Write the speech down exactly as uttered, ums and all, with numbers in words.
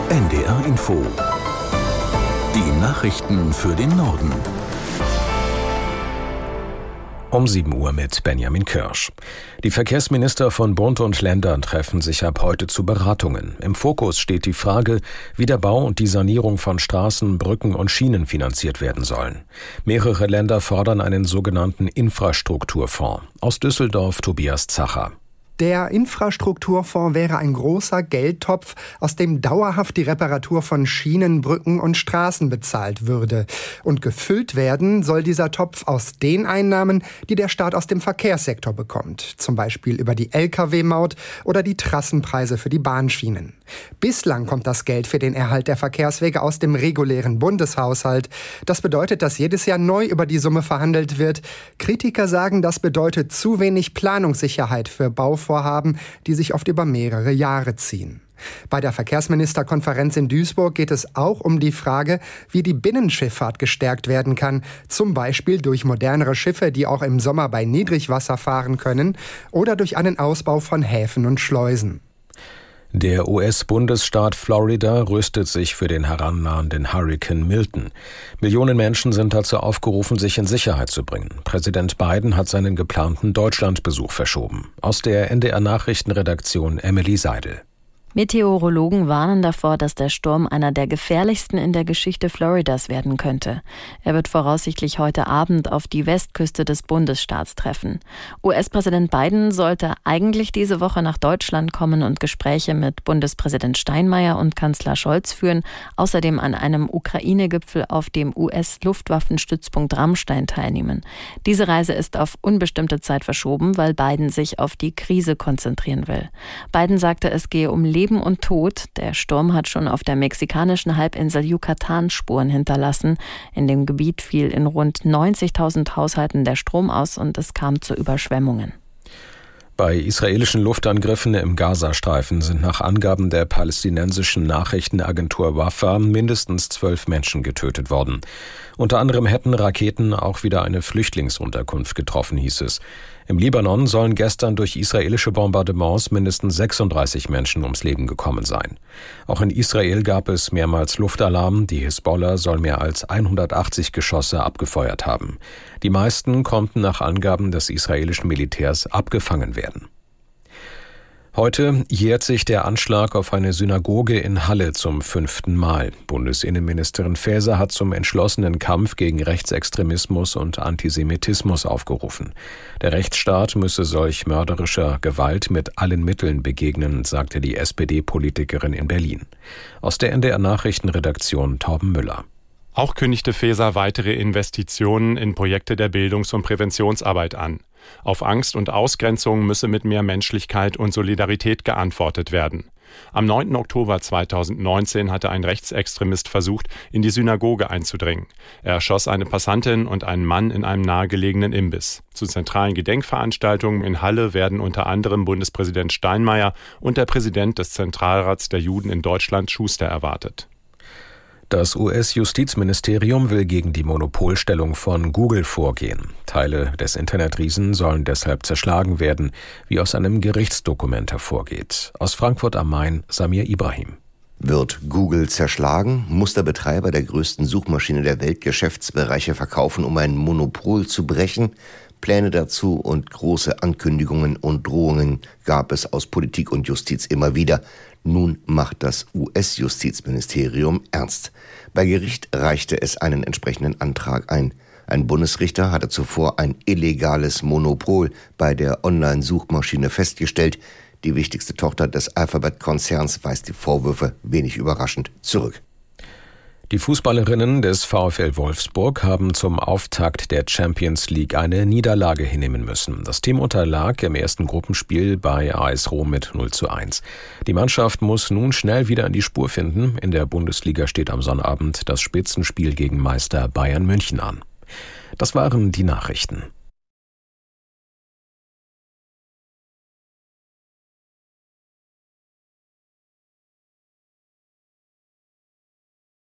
N D R Info. Die Nachrichten für den Norden. Um sieben Uhr mit Benjamin Kirsch. Die Verkehrsminister von Bund und Ländern treffen sich ab heute zu Beratungen. Im Fokus steht die Frage, wie der Bau und die Sanierung von Straßen, Brücken und Schienen finanziert werden sollen. Mehrere Länder fordern einen sogenannten Infrastrukturfonds. Aus Düsseldorf Tobias Zacher. Der Infrastrukturfonds wäre ein großer Geldtopf, aus dem dauerhaft die Reparatur von Schienen, Brücken und Straßen bezahlt würde. Und gefüllt werden soll dieser Topf aus den Einnahmen, die der Staat aus dem Verkehrssektor bekommt. Zum Beispiel über die L K W-Maut oder die Trassenpreise für die Bahnschienen. Bislang kommt das Geld für den Erhalt der Verkehrswege aus dem regulären Bundeshaushalt. Das bedeutet, dass jedes Jahr neu über die Summe verhandelt wird. Kritiker sagen, das bedeutet zu wenig Planungssicherheit für Bauvorhaben. Vorhaben, die sich oft über mehrere Jahre ziehen. Bei der Verkehrsministerkonferenz in Duisburg geht es auch um die Frage, wie die Binnenschifffahrt gestärkt werden kann, zum Beispiel durch modernere Schiffe, die auch im Sommer bei Niedrigwasser fahren können, oder durch einen Ausbau von Häfen und Schleusen. Der U S-Bundesstaat Florida rüstet sich für den herannahenden Hurrikan Milton. Millionen Menschen sind dazu aufgerufen, sich in Sicherheit zu bringen. Präsident Biden hat seinen geplanten Deutschlandbesuch verschoben. Aus der N D R-Nachrichtenredaktion Emily Seidel. Meteorologen warnen davor, dass der Sturm einer der gefährlichsten in der Geschichte Floridas werden könnte. Er wird voraussichtlich heute Abend auf die Westküste des Bundesstaats treffen. U S-Präsident Biden sollte eigentlich diese Woche nach Deutschland kommen und Gespräche mit Bundespräsident Steinmeier und Kanzler Scholz führen, außerdem an einem Ukraine-Gipfel auf dem U S-Luftwaffenstützpunkt Ramstein teilnehmen. Diese Reise ist auf unbestimmte Zeit verschoben, weil Biden sich auf die Krise konzentrieren will. Biden sagte, es gehe um Leben Leben und Tod. Der Sturm hat schon auf der mexikanischen Halbinsel Yucatan Spuren hinterlassen. In dem Gebiet fiel in rund neunzigtausend Haushalten der Strom aus und es kam zu Überschwemmungen. Bei israelischen Luftangriffen im Gazastreifen sind nach Angaben der palästinensischen Nachrichtenagentur Wafa mindestens zwölf Menschen getötet worden. Unter anderem hätten Raketen auch wieder eine Flüchtlingsunterkunft getroffen, hieß es. Im Libanon sollen gestern durch israelische Bombardements mindestens sechsunddreißig Menschen ums Leben gekommen sein. Auch in Israel gab es mehrmals Luftalarm. Die Hisbollah soll mehr als hundertachtzig Geschosse abgefeuert haben. Die meisten konnten nach Angaben des israelischen Militärs abgefangen werden. Heute jährt sich der Anschlag auf eine Synagoge in Halle zum fünften Mal. Bundesinnenministerin Faeser hat zum entschlossenen Kampf gegen Rechtsextremismus und Antisemitismus aufgerufen. Der Rechtsstaat müsse solch mörderischer Gewalt mit allen Mitteln begegnen, sagte die S P D-Politikerin in Berlin. Aus der N D R-Nachrichtenredaktion Torben Müller. Auch kündigte Faeser weitere Investitionen in Projekte der Bildungs- und Präventionsarbeit an. Auf Angst und Ausgrenzung müsse mit mehr Menschlichkeit und Solidarität geantwortet werden. Am neunten Oktober zweitausendneunzehn hatte ein Rechtsextremist versucht, in die Synagoge einzudringen. Er erschoss eine Passantin und einen Mann in einem nahegelegenen Imbiss. Zu zentralen Gedenkveranstaltungen in Halle werden unter anderem Bundespräsident Steinmeier und der Präsident des Zentralrats der Juden in Deutschland, Schuster, erwartet. Das U S-Justizministerium will gegen die Monopolstellung von Google vorgehen. Teile des Internetriesen sollen deshalb zerschlagen werden, wie aus einem Gerichtsdokument hervorgeht. Aus Frankfurt am Main, Samir Ibrahim. Wird Google zerschlagen, muss der Betreiber der größten Suchmaschine der Welt Geschäftsbereiche verkaufen, um ein Monopol zu brechen? Pläne dazu und große Ankündigungen und Drohungen gab es aus Politik und Justiz immer wieder. Nun macht das U S-Justizministerium ernst. Bei Gericht reichte es einen entsprechenden Antrag ein. Ein Bundesrichter hatte zuvor ein illegales Monopol bei der Online-Suchmaschine festgestellt. Die wichtigste Tochter des Alphabet-Konzerns weist die Vorwürfe wenig überraschend zurück. Die Fußballerinnen des VfL Wolfsburg haben zum Auftakt der Champions League eine Niederlage hinnehmen müssen. Das Team unterlag im ersten Gruppenspiel bei A S Rom mit null zu eins. Die Mannschaft muss nun schnell wieder in die Spur finden. In der Bundesliga steht am Sonnabend das Spitzenspiel gegen Meister Bayern München an. Das waren die Nachrichten.